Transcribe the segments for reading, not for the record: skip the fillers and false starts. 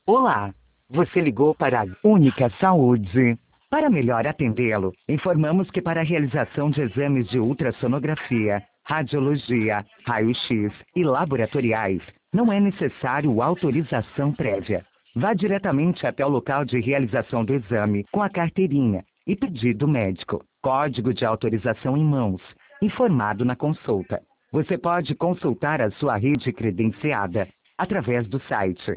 Olá, você ligou para a Única Saúde. Para melhor atendê-lo, informamos que para a realização de exames de ultrassonografia, radiologia, raio-x e laboratoriais, não é necessário autorização prévia. Vá diretamente até o local de realização do exame com a carteirinha e pedido médico, código de autorização em mãos, informado na consulta. Você pode consultar a sua rede credenciada através do site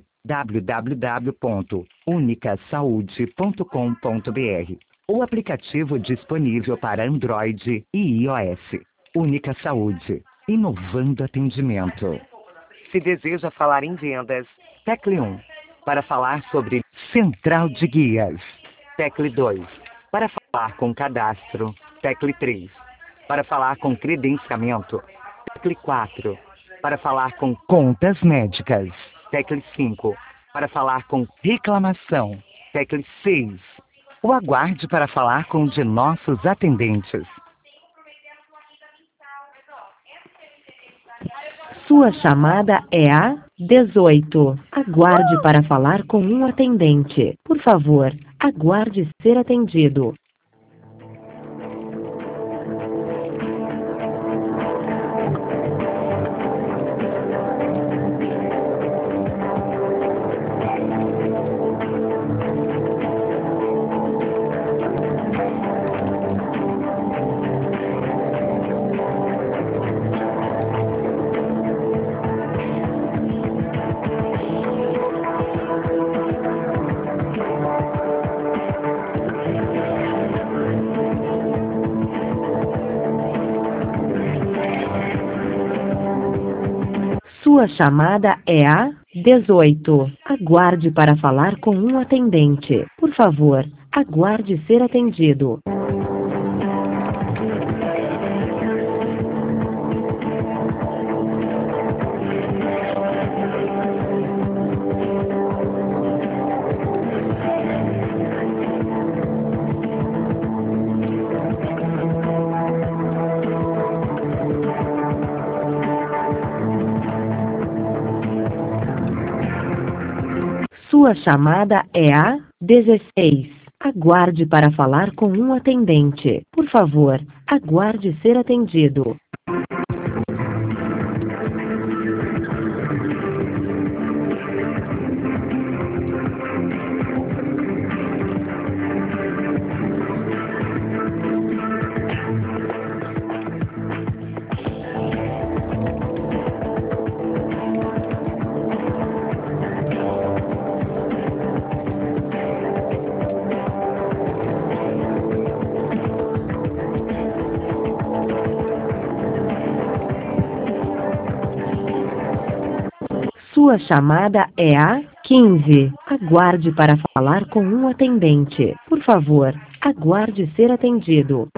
www.unicasaude.com.br ou aplicativo disponível para Android e iOS. Única Saúde, inovando atendimento. Se deseja falar em vendas, tecle 1. Para falar sobre Central de Guias, tecle 2. Para falar com cadastro, tecle 3. Para falar com credenciamento, tecle 4. Para falar com contas médicas, tecle 5. Para falar com reclamação, tecle 6. Ou aguarde para falar com um de nossos atendentes. Sua chamada é a 18. Aguarde para falar com um atendente. Por favor, aguarde ser atendido. Sua chamada é a 18. Aguarde para falar com um atendente. Por favor, aguarde ser atendido. Sua chamada é a 16. Aguarde para falar com um atendente. Por favor, aguarde ser atendido. Sua chamada é a 15. Aguarde para falar com um atendente. Por favor, aguarde ser atendido.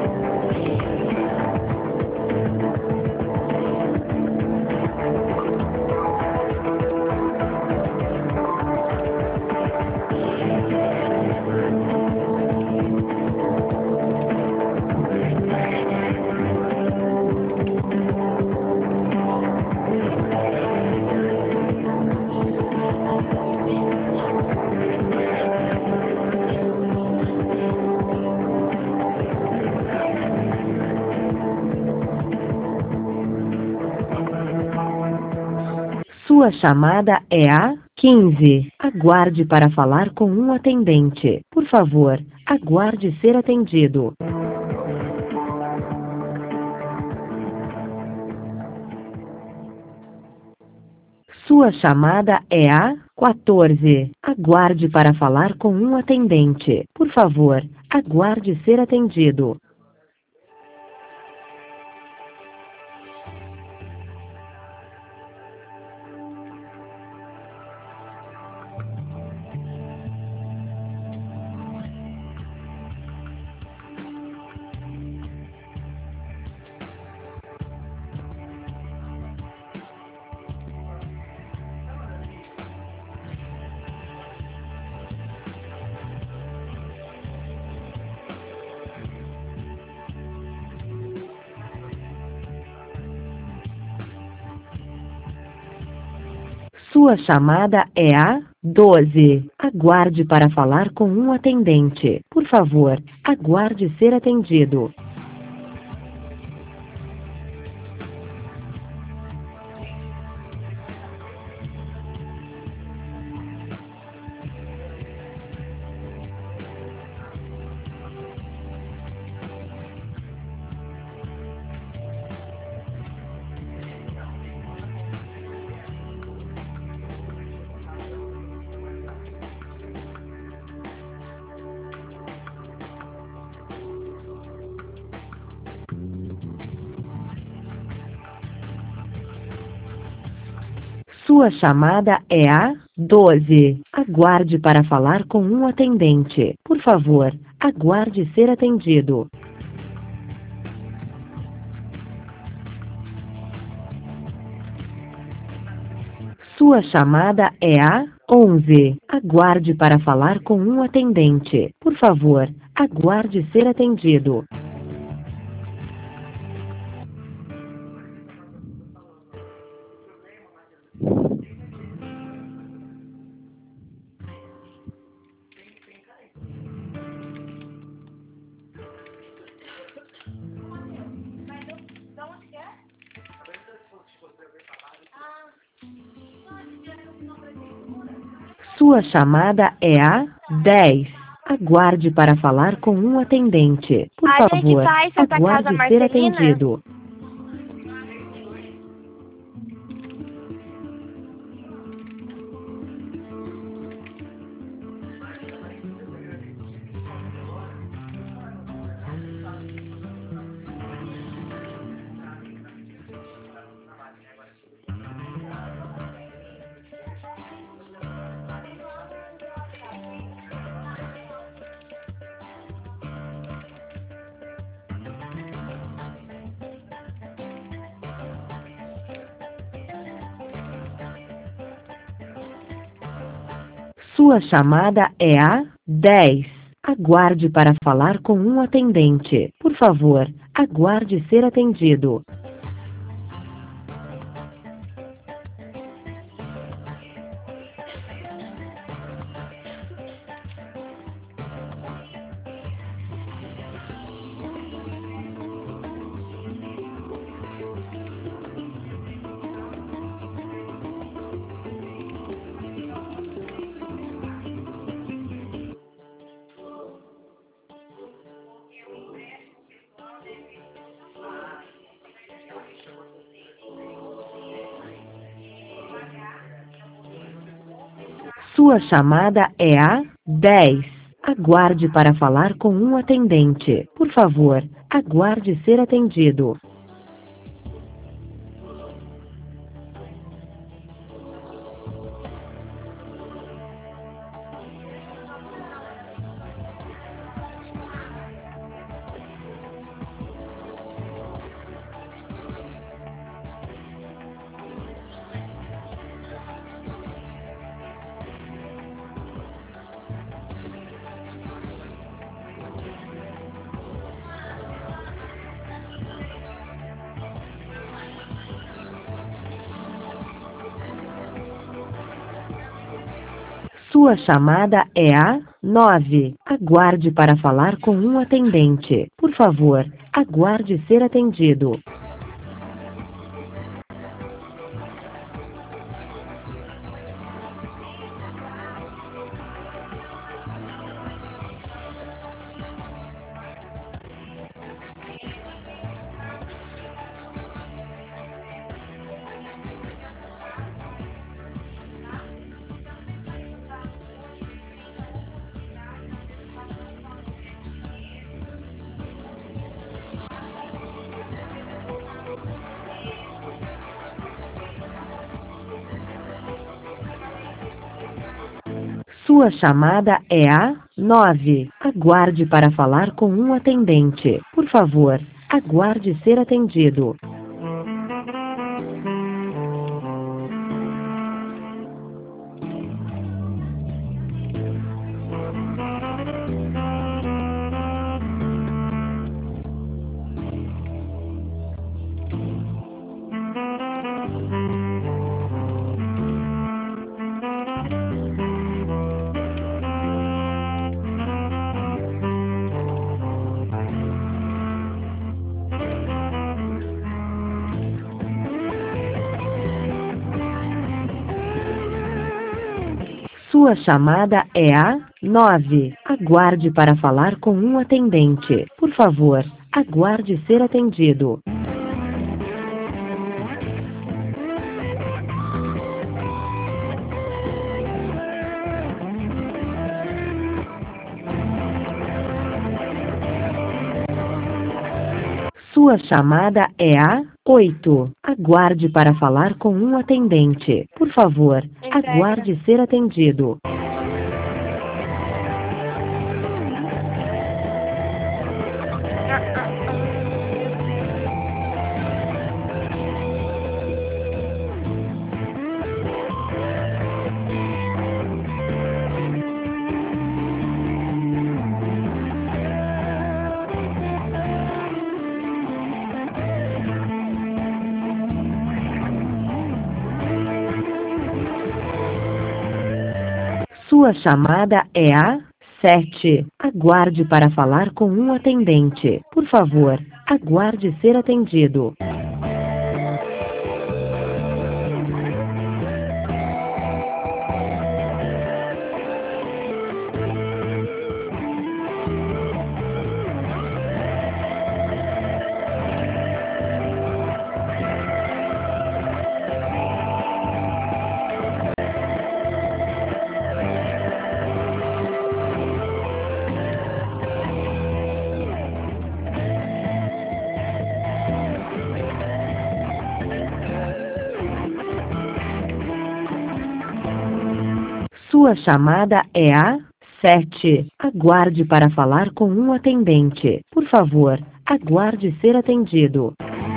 Sua chamada é a 15. Aguarde para falar com um atendente. Por favor, aguarde ser atendido. Sua chamada é a 14. Aguarde para falar com um atendente. Por favor, aguarde ser atendido. Sua chamada é a 12. Aguarde para falar com um atendente. Por favor, aguarde ser atendido. Sua chamada é a 12. Aguarde para falar com um atendente. Por favor, aguarde ser atendido. Sua chamada é a 11. Aguarde para falar com um atendente. Por favor, aguarde ser atendido. Sua chamada é a 10. Aguarde para falar com um atendente. Por A gente favor, vai, Santa Casa aguarde ser Marcelina. atendido. Sua chamada é a 10. Aguarde para falar com um atendente. Por favor, aguarde ser atendido. Sua chamada é a 10. Aguarde para falar com um atendente. Por favor, aguarde ser atendido. Sua chamada é a 9. Aguarde para falar com um atendente. Por favor, aguarde ser atendido. Sua chamada é a 9. Aguarde para falar com um atendente. Por favor, aguarde ser atendido. Sua chamada é a 9. Aguarde para falar com um atendente. Por favor, aguarde ser atendido. Sua chamada é a 8. Aguarde para falar com um atendente. Por favor, aguarde ser atendido. Sua chamada é a 7. Aguarde para falar com um atendente. Por favor, aguarde ser atendido. Sua chamada é a 7. Aguarde para falar com um atendente. Por favor, aguarde ser atendido.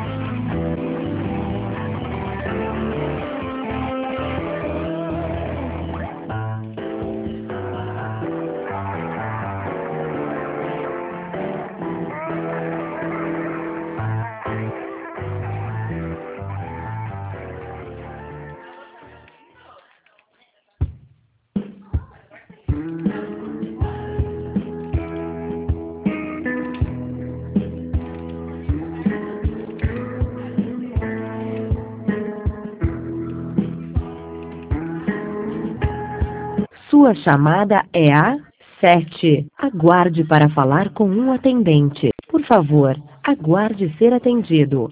Sua chamada é a 7. Aguarde para falar com um atendente. Por favor, aguarde ser atendido.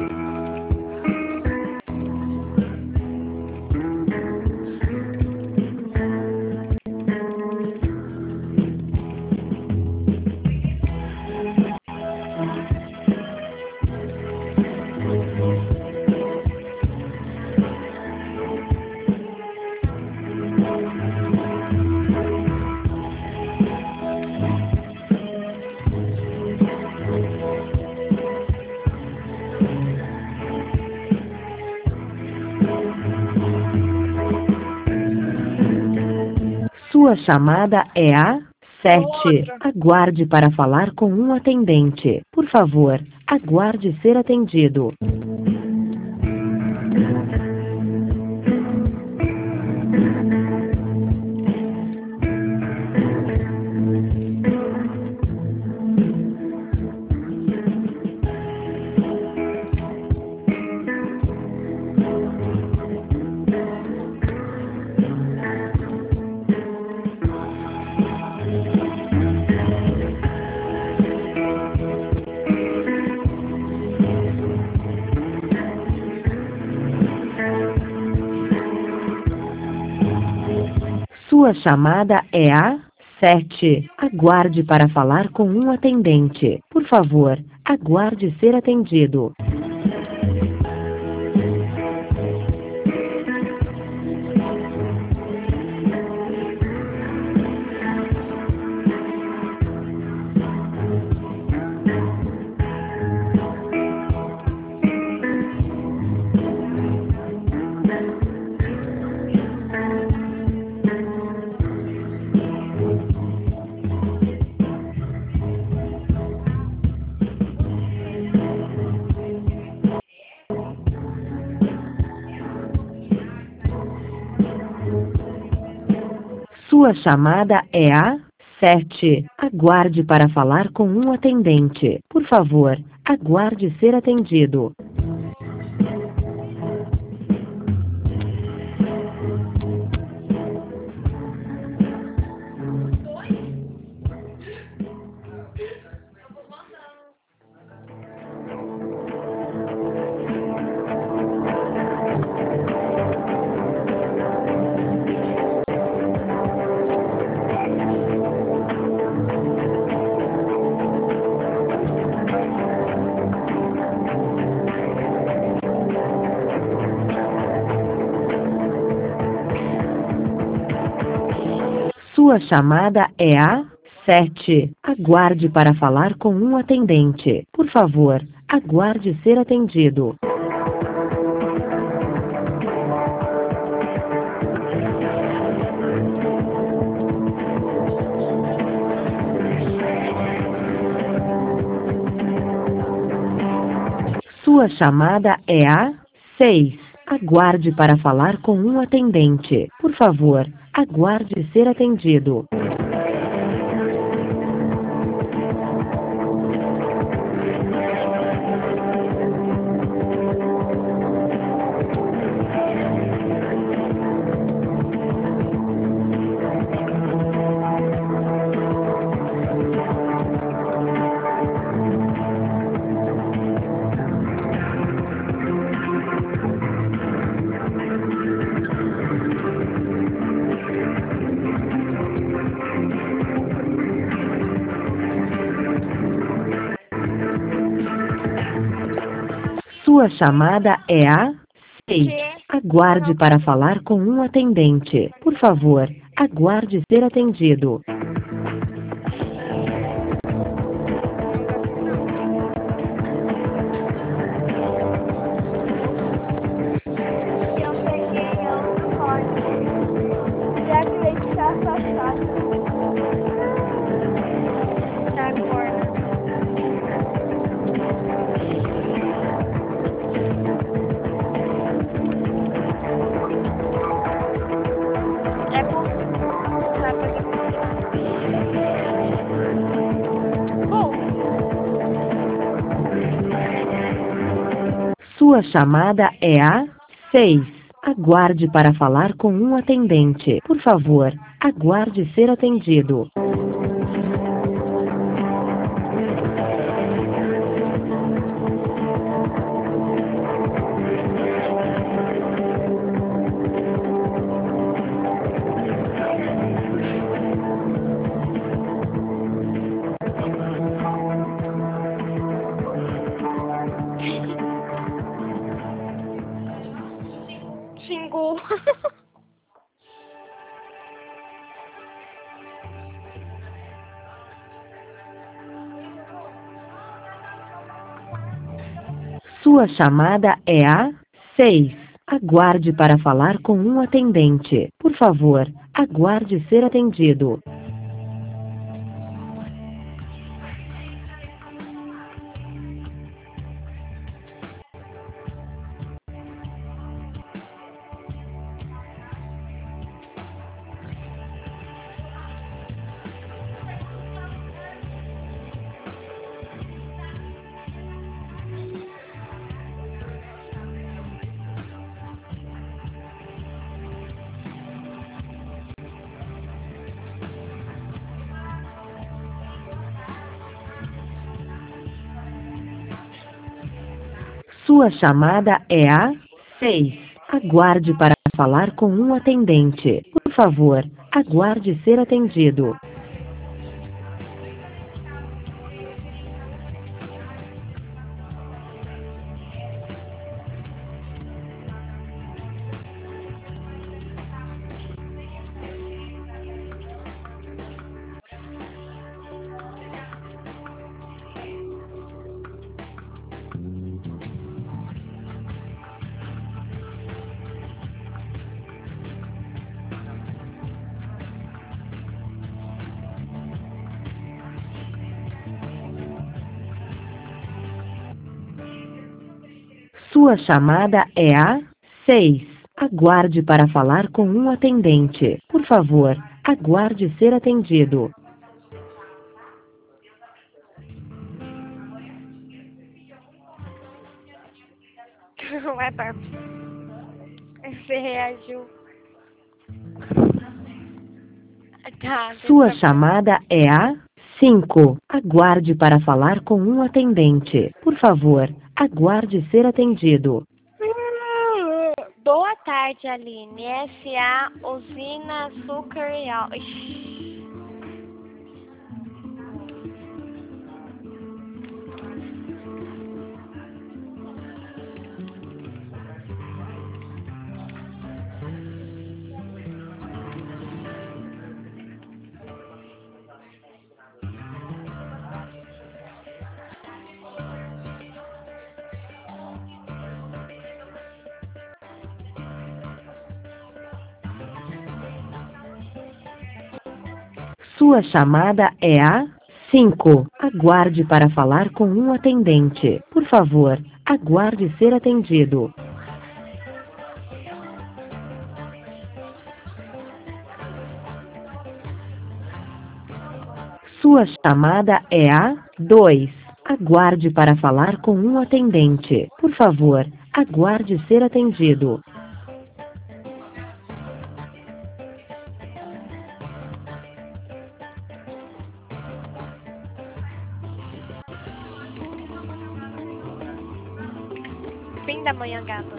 Sua chamada é a 7. Aguarde para falar com um atendente. Por favor, aguarde ser atendido. Sua chamada é a 7. Aguarde para falar com um atendente. Por favor, aguarde ser atendido. Sua chamada é a 7. Aguarde para falar com um atendente. Por favor, aguarde ser atendido. Sua chamada é a 7. Aguarde para falar com um atendente. Por favor, aguarde ser atendido. Sua chamada é a 6. Aguarde para falar com um atendente. Por favor, aguarde ser atendido. Sua chamada é a 6. Aguarde para falar com um atendente. Por favor, aguarde ser atendido. Eu peguei outro código. Já que vai ficar afastado. Tá agora. É bom. Tá bom. Sua chamada é a 6. Aguarde para falar com um atendente. Por favor, aguarde ser atendido. Xingou. Sua chamada é a 6. Aguarde para falar com um atendente. Por favor, aguarde ser atendido. Sua chamada é a 6. Aguarde para falar com um atendente. Por favor, aguarde ser atendido. Sua chamada é a 6. Aguarde para falar com um atendente. Por favor, aguarde ser atendido. Ué, Barbie. Você reagiu. Tá. Sua chamada é a 5. Aguarde para falar com um atendente. Por favor, aguarde ser atendido. Boa tarde, Aline. SA Usina Açúcar Real. Ixi. Sua chamada é a 5. Aguarde para falar com um atendente. Por favor, aguarde ser atendido. Sua chamada é a 2. Aguarde para falar com um atendente. Por favor, aguarde ser atendido. Fim da manhã, gata.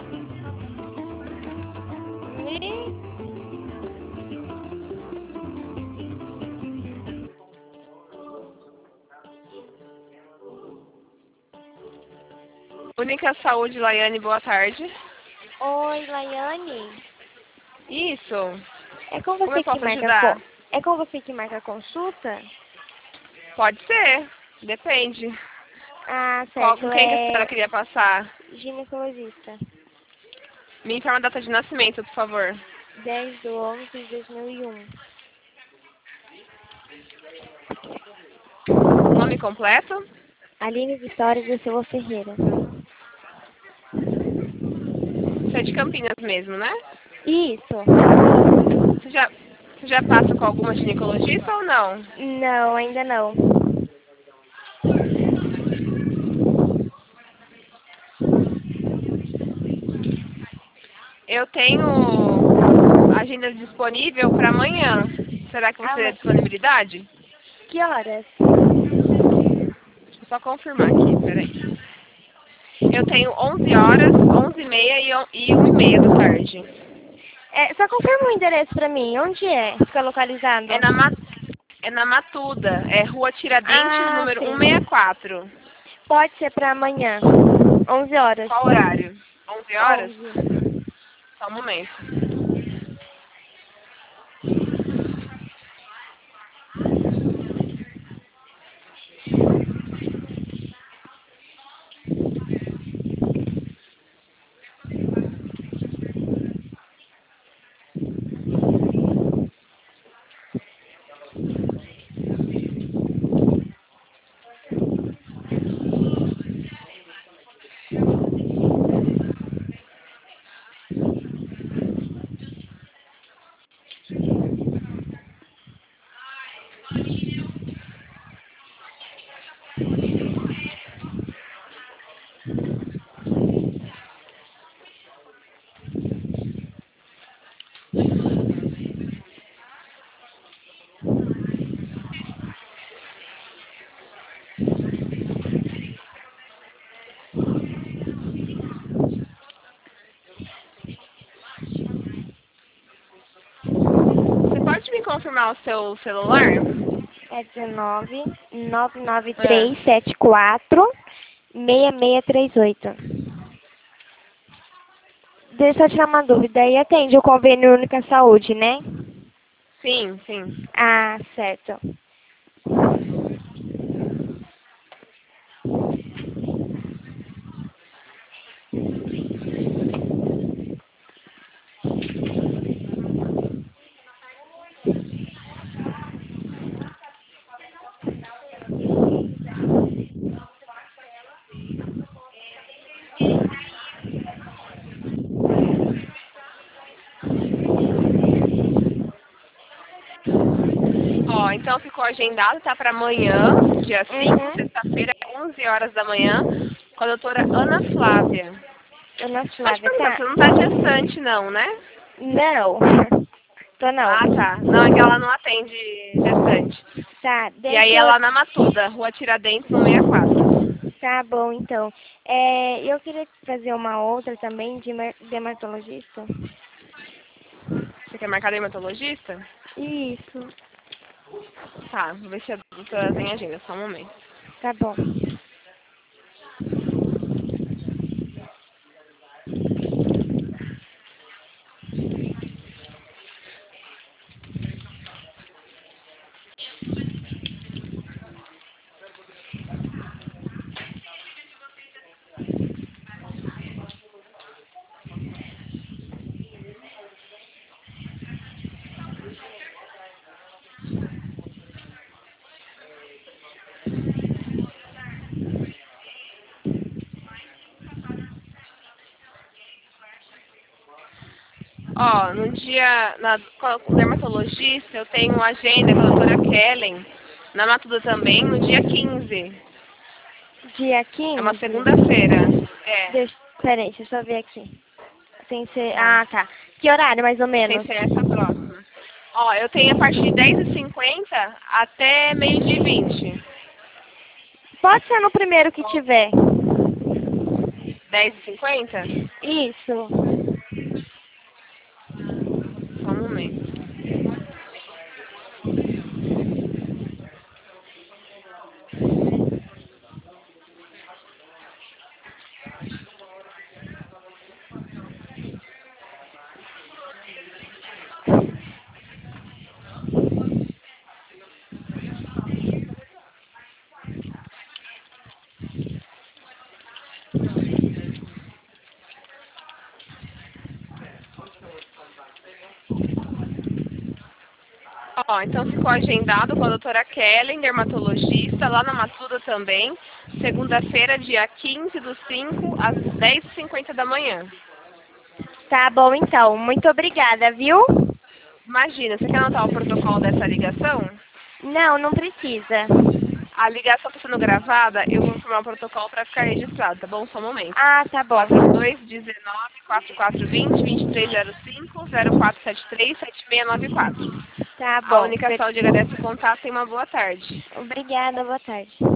Única Saúde, Laiane, boa tarde. Oi, Laiane. Isso. É com Como você eu posso que marca ajudar? É com você que marca a consulta? Pode ser, depende. Ah, certo. Com quem que a senhora queria passar? Ginecologista. Me informa a data de nascimento, por favor. 10/11/2001. Nome completo? Aline Vitória da Silva Ferreira. Você é de Campinas mesmo, né? Isso. Você já passa com alguma ginecologista ou não? Não, ainda não. Eu tenho agenda disponível para amanhã. Será que você tem disponibilidade? Que horas? Deixa eu só confirmar aqui, peraí. Eu tenho 11 horas, 11h30 e 1h30 da tarde. Só confirma o endereço pra mim. Onde é? Fica localizado? É na Matuda, é Rua Tiradentes, número sim. 164. Pode ser pra amanhã. 11 horas. Qual horário? 11 horas? 11. Só um momento. Você pode me confirmar o seu celular? É 19 99374 6638. Deixa eu tirar uma dúvida. Aí atende o convênio Única Saúde, né? Sim, sim. Ah, certo. Ó, então ficou agendado, tá, para amanhã, dia 5, sexta-feira, 11 horas da manhã, com a doutora Ana Flávia. Ana Pode Flávia, perguntar, tá? você não tá gestante não, né? Não. Tô não. Ah, tá. Não, é que ela não atende gestante. Tá, E aí deixa é eu... lá na Matuda, Rua Tiradentes, no 64. Tá bom, então. Eu queria fazer uma outra também de dermatologista. Você quer marcar dermatologista? Isso. Tá, vou ver se a doutora tem agenda, só um momento. Tá bom. Ó, no dia, com o dermatologista, eu tenho agenda com a doutora Kellen, na Matuda também, no dia 15. Dia 15? É uma segunda-feira. É. Peraí, deixa eu só ver aqui. Sem ser... Ah, tá. Que horário, mais ou menos? Sem ser essa próxima. Ó, eu tenho a partir de 10h50 até meio-dia e 20. Pode ser no primeiro que tiver. 10h50? Isso. Só um momento. Ó, então ficou agendado com a doutora Kellen, dermatologista, lá na Matuda também, segunda-feira, dia 15/5, às 10h50 da manhã. Tá bom, então. Muito obrigada, viu? Imagina, você quer anotar o protocolo dessa ligação? Não, não precisa. A ligação está sendo gravada, eu vou informar o protocolo para ficar registrado, tá bom? Só um momento. Ah, tá bom. 4219-4420-2305-0473-7694. Tá A bom. Única Saúde agradece o contato e uma boa tarde. Obrigada, boa tarde.